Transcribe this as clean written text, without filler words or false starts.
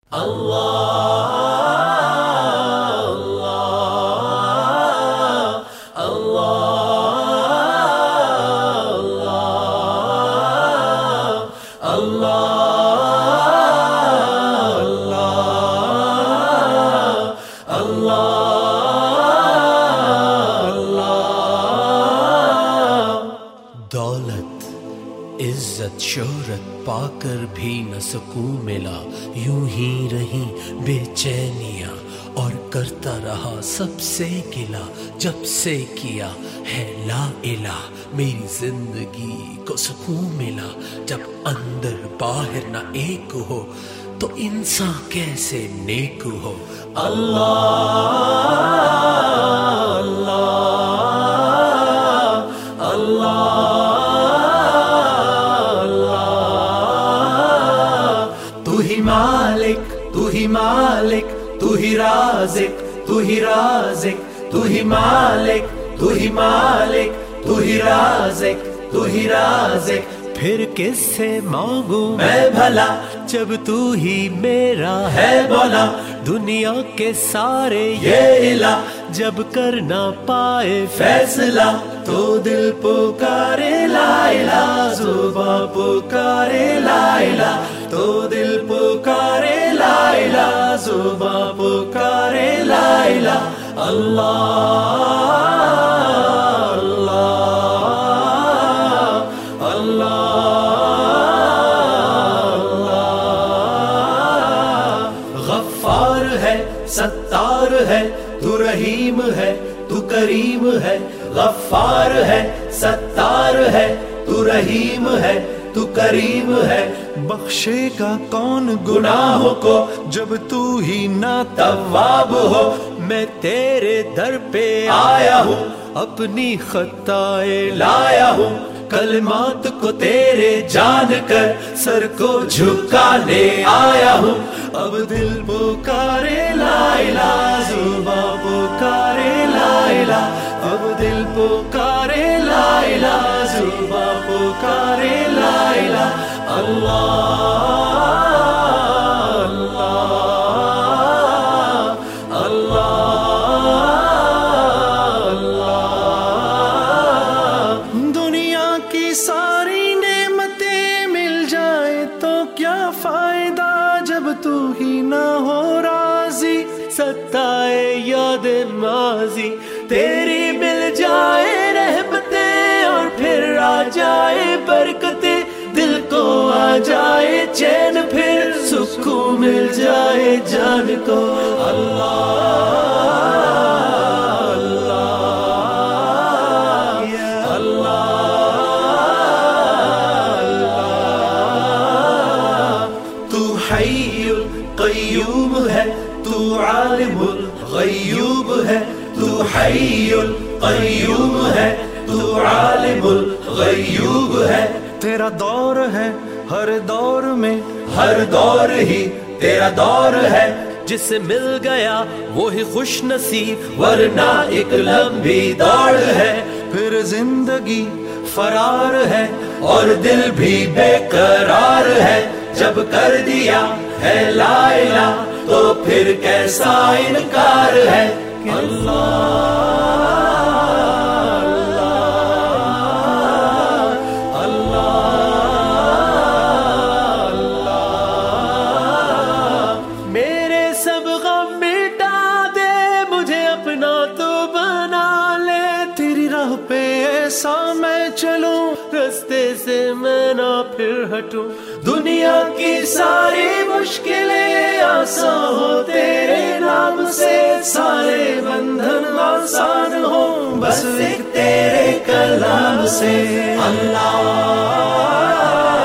دولت عزت شہرت پا کر بھی نہ سکون ملا، یوں ہی رہی بے چینیاں اور کرتا رہا سب سے گلا، جب سے کیا ہے لا الہ میری زندگی کو سکون ملا، جب اندر باہر نہ ایک ہو تو انسان کیسے نیک ہو۔ تو ہی مالک تو ہی مالک تو ہی رازق تو ہی رازق تو ہی مالک تو ہی مالک تو ہی رازق تو ہی رازق، پھر کس سے مانگوں میں بھلا جب تو ہی میرا ہے مولا، دنیا کے سارے یہ الہ جب کر نہ پائے فیصلہ تو دل پکارے لا الہ، زباں پکارے لا الہ، تو دل پکارے لا الہ، زباں پکارے لا الہ، اللہ ستار ہے تو رحیم ہے تو کریم ہے، غفار ہے ستار ہے تو رحیم ہے تو کریم ہے، بخشے گا کون گناہوں کو جب تو ہی نہ تواب ہو، میں تیرے در پہ آیا ہوں اپنی خطائیں لایا ہوں، کلمات کو تیرے جان کر سر کو جھکانے آیا ہوں، اب دل پکارے لا الہ، زباں پکارے لا الہ، اب دل پکارے لا الہ، زباں پکارے لا الہ، اللہ ساری نعمتیں مل جائے تو کیا فائدہ جب تو ہی نہ ہو راضی، ستائے یاد ماضی تیری مل جائے رحمتیں اور پھر آ جائے برکتیں، دل کو آ جائے چین پھر سکون مل جائے جان کو، حی القیوم ہے تو عالم الغیوب ہے، تو حی القیوم ہے تو عالم الغیوب ہے، تیرا دور ہے ہر دور میں، ہر دور ہی تیرا دور ہے، جسے مل گیا وہی خوش نصیب ورنہ ایک لمبی دوڑ ہے، پھر زندگی فرار ہے اور دل بھی بے قرار ہے، جب کر دیا ہے لا الہ تو پھر کیسا انکار ہے، میرے سب غم مٹا دے، مجھے اپنا تو بنا لے، تیری راہ پہ ایسا میں چلوں رستے سے میں نہ پھر ہٹوں، دنیا کی ساری مشکلیں آسان ہو تیرے نام سے، سارے بندھن آسان ہو بس ایک تیرے کلام سے، اللہ